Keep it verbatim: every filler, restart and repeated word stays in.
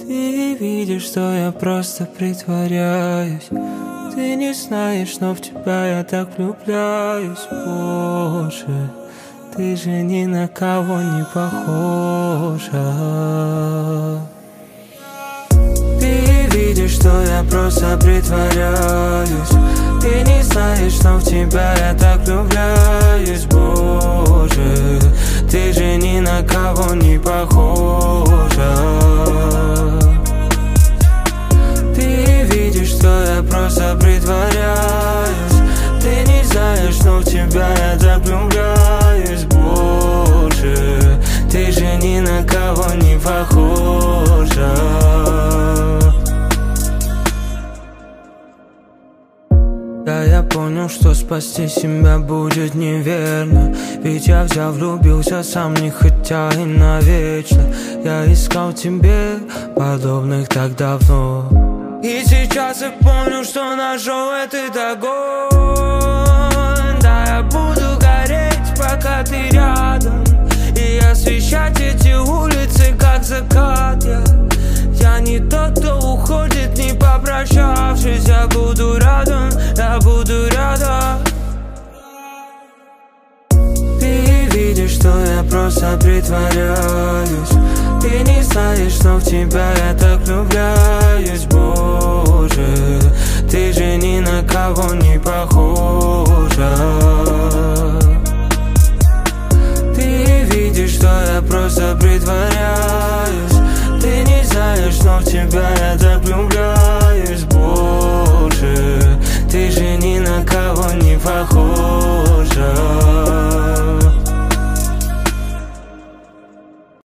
Ты видишь, что я просто притворяюсь. Ты не знаешь, но в тебя я так влюбляюсь. Боже, ты же ни на кого не похожа. Ты видишь, что я просто притворяюсь. Ты не знаешь, но в тебя я так влюбляюсь. Боже, ты же ни на кого не похожа. Ты видишь, что я просто притворяюсь. Ты не знаешь, но в тебя я так влюбляюсь. Боже, ты же ни на кого не похожа. Да, я понял, что спасти себя будет неверно. Ведь я взял, влюбился сам, не хотя и навечно. Я искал тебе подобных так давно. И сейчас я понял, что нашел этот огонь. Да, я буду гореть, пока ты рядом, и освещать эти улицы, как закат. Я, я не тот, кто уходит, не попрощавшись. Я буду рядом, я буду рядом. Ты видишь, что я просто притворяюсь. Ты не знаешь, что в тебя я так влюбляюсь. Боже, ты же ни на кого не похожа.